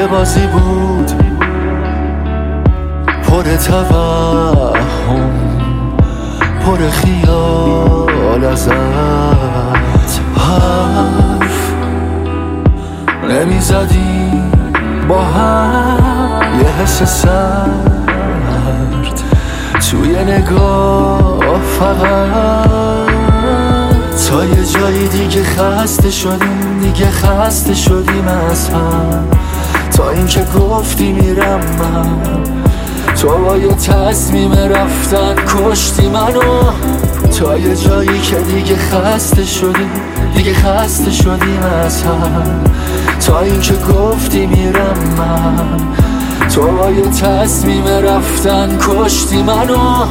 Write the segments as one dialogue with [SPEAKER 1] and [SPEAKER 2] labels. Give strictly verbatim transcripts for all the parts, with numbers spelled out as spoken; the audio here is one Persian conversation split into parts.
[SPEAKER 1] یه بازی بود پر توهم، پر خیال ازت. حرف نمیزدیم با هم، یه حس سرد توی نگاه فقط. تا یه جایی دیگه خسته شدیم، دیگه خسته شدیم از هم. تا اینکه گفتی میرم من، تو با یه تصمیم رفتن کشتی منو. تا یه جایی که دیگه خسته شدیم، دیگه خسته شدیم از هم. تا اینکه گفتی میرم من، تو با یه تصمیم رفتن کشتی منو.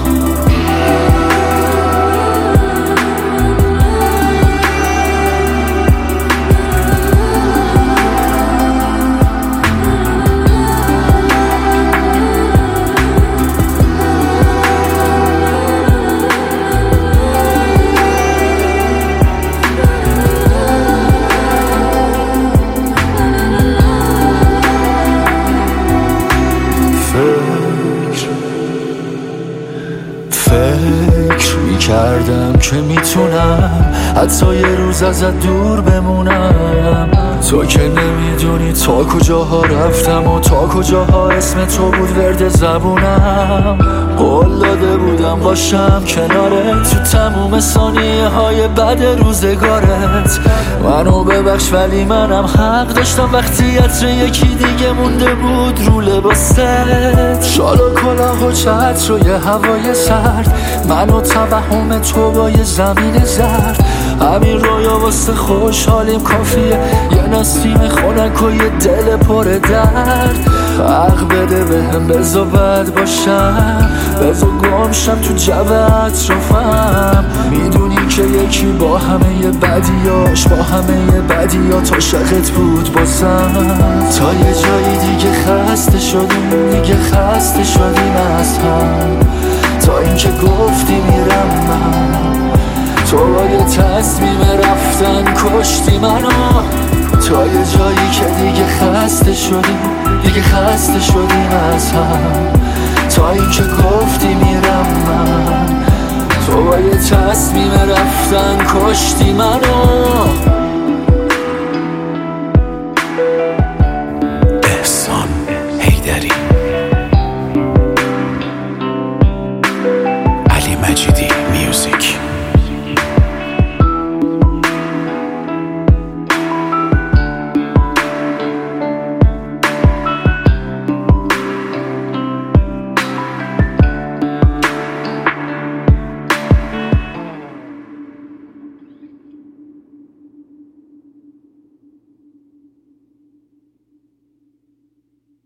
[SPEAKER 1] فکر میکردم که میتونم حتی یه روز ازت دور بمونم. تو که نمیدونی تا کجاها رفتم و تا کجاها اسم تو بود ورد زبونم. قول داده بودم باشم کنارت تو تموم ثانیه های بد روزگارت. منو ببخش ولی منم حق داشتم وقتی عطر یکی دیگه مونده بود رو لباست. شال و کلاه و چتر و یه هوای سرد، منو توهم تو با یه زمین زرد. همین رویا واسه خوشحالیم کافیه، یه نسیم خنک و یه دل پر درد. حق بده بهم بذار بد باشم، بذار گم شم تو جو اطرافم. میدونی که یکی با همه یه بدیاش، با همه یه بدیات عاشقت بود بازم. تا یه جایی دیگه خسته شدیم، دیگه خسته شدیم از هم. تا اینکه گفتی میرم من، تو با یه تصمیم رفتن کشتی منو. تا یه جایی که دیگه خسته شدیم، دیگه خسته شدیم از هم. تا اینکه گفتی میرم من، تو با یه تصمیم رفتن کشتی منو.